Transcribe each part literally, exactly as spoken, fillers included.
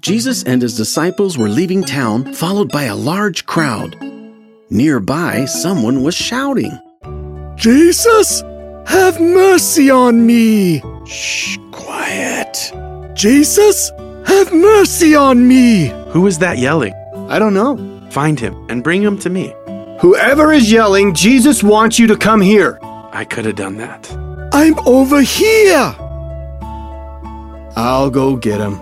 Jesus and his disciples were leaving town, followed by a large crowd. Nearby, someone was shouting, "Jesus, have mercy on me!" "Shh, quiet." "Jesus, have mercy on me!" Who is that yelling? I don't know. Find him and bring him to me. Whoever is yelling, Jesus wants you to come here. I could have done that. I'm over here. I'll go get him.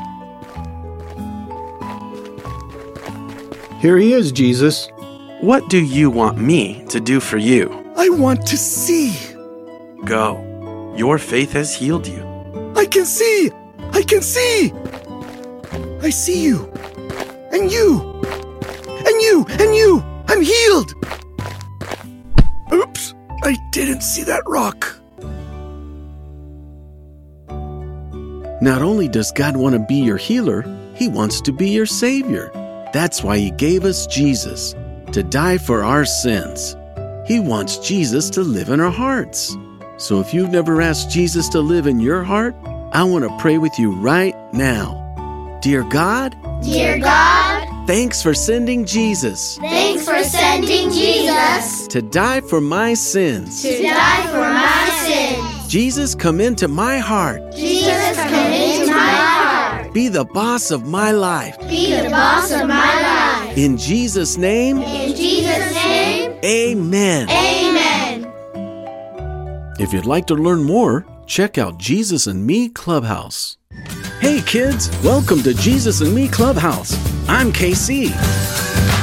Here he is, Jesus. What do you want me to do for you? I want to see. Go. Your faith has healed you. I can see. I can see. I see you. And you. And you. And you. I'm healed. Oops. I didn't see that rock. Not only does God want to be your healer, he wants to be your Savior. That's why he gave us Jesus, to die for our sins. He wants Jesus to live in our hearts. So if you've never asked Jesus to live in your heart, I want to pray with you right now. Dear God, Dear God, thanks for sending Jesus thanks for sending Jesus to die for my sins. to die for my sins. Jesus, come into my heart. Jesus, come into my heart. Be the boss of my life. Be the boss of my life. In Jesus' name, In Jesus' name, amen. amen. If you'd like to learn more, check out Jesus and Me Clubhouse. Hey kids, welcome to Jesus and Me Clubhouse. I'm K C.